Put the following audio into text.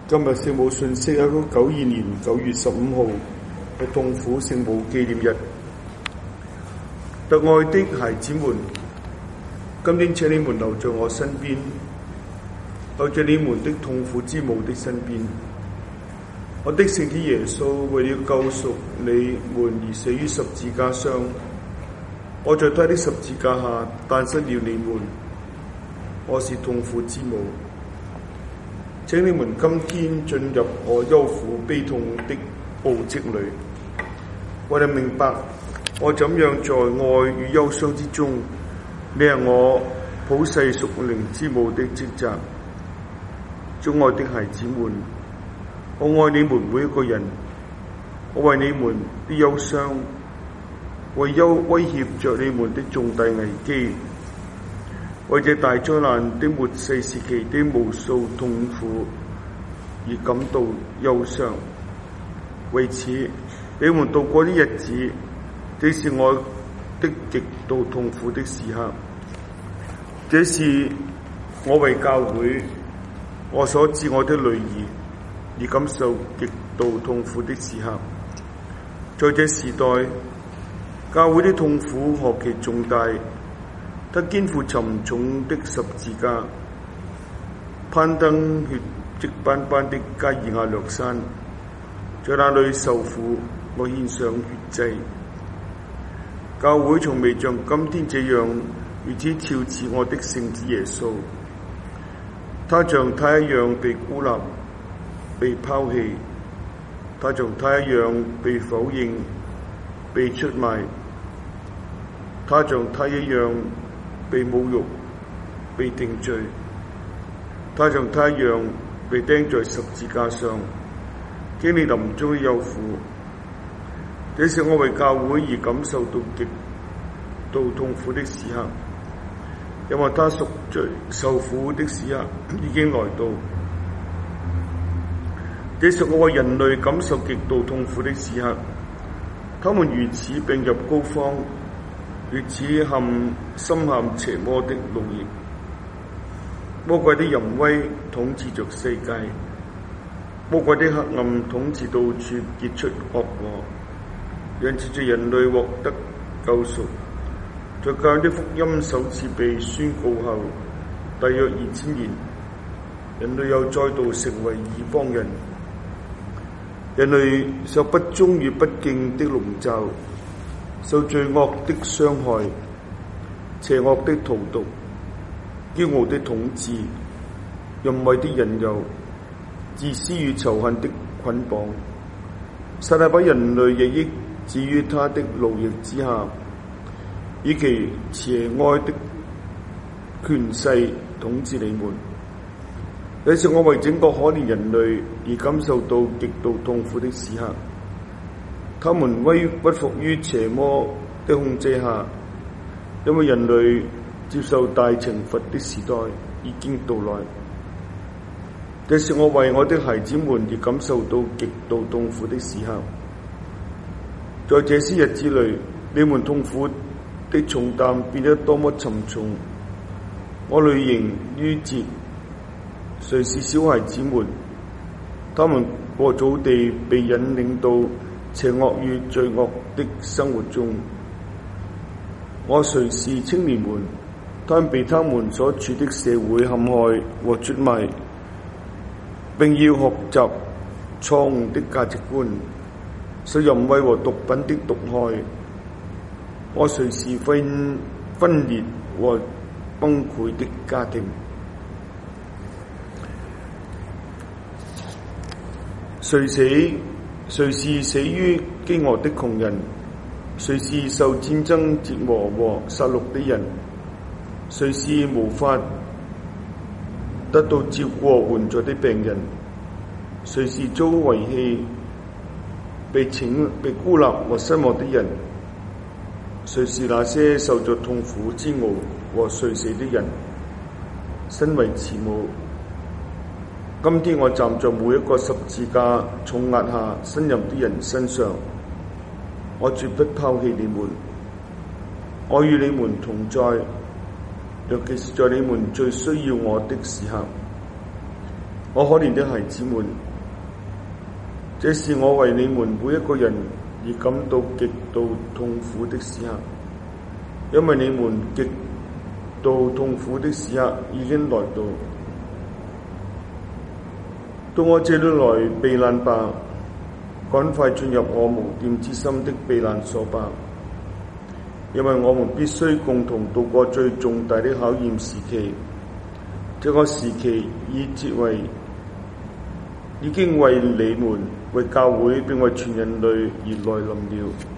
今日聖母信息1992年9月15號係痛苦聖母紀念日。特愛的孩子們，今天請你們留在我身邊，留在你們的痛苦之母的身邊。我的聖子耶穌為了救贖你們而死於十字架上，我在他的十字架下誕生了你們。我是痛苦之母，請你們今天進入我憂苦悲痛的奧蹟裏，為了明白我怎樣在愛與憂傷之中履行我普世屬靈之母的職責。親愛的孩子們，我愛你們每一個人，我為你們的憂傷，為威脅着你們的重大危機，為這大災難的末世時期的無數痛苦而感到憂傷。為此，你們度過的日子，這是我的極度痛苦的時刻。這是我為教會，我所至愛的女兒而感受極度痛苦的時刻。在這時代，教會的痛苦何其重大！他肩負沉重的十字架，攀登血跡斑斑的加爾瓦略山，在那裏受苦，我獻上血祭。教會從未像今天這樣如此肖似我的聖子耶穌。他像他一樣被孤立、被拋棄，他像他一樣被否認、被出賣，他像他一樣被侮辱、被定罪，他像他一樣被釘在十字架上，經歷臨終的憂苦。這是我為教會而感受到極度痛苦的時刻，因為他贖罪受苦的時刻已經來到。這是我為人類感受極度痛苦的時刻，他們如此病入膏肓，如此深陷邪魔的奴役，魔鬼的淫威統治着世界，魔鬼的黑暗統治到處，結出惡果，讓藉着人類獲得救贖。在教會的福音首次被宣告後，大約2000年，人類又再度成為異邦人。人類受不忠與不敬的籠罩，受罪惡的傷害，邪惡的荼毒，驕傲的統治，淫穢的引誘，自私與仇恨的捆綁，撒旦把人類日益置於他的奴役之下，以其邪惡的權勢統治你們。這是我為整個可憐人類而感受到極度痛苦的時刻。他們屈服於邪魔的控制下，因為人類接受大懲罰的時代已經到來。這是我為我的孩子們而感受到極度痛苦的時刻。在這些日子裏，你們痛苦的重擔變得多麼沉重，我淚盈於睫。誰是小孩子們？他們過早地被引領到邪惡與罪惡的生活中。我誰是青年們？他們被他們所處的社會陷害和出賣，並要學習錯誤的價值觀，受淫穢和毒品的毒害。我誰是分裂和崩潰的家庭？誰是死於飢餓的窮人？誰是受戰爭折磨和殺戮的人？誰是無法得到照顧和援助的病人？誰是遭遺棄、被孤立和失望的人？誰是那些受着痛苦煎熬和垂死的人？身為慈母，今天我站在每一個十字架重壓下呻吟的人身上，我絕不拋棄你們，我與你們同在，尤其是在你們最需要我的時刻。 我可憐的孩子們，這是我為你們每一個人而感到極度痛苦的時刻，因為你們極度痛苦的時刻已經來到。到我這裏來避難吧，趕快進入我無玷之心的避難所吧，因為我們必須共同度過最重大的考驗時期。這個時期已經為你們、為教會並為全人類而來臨了。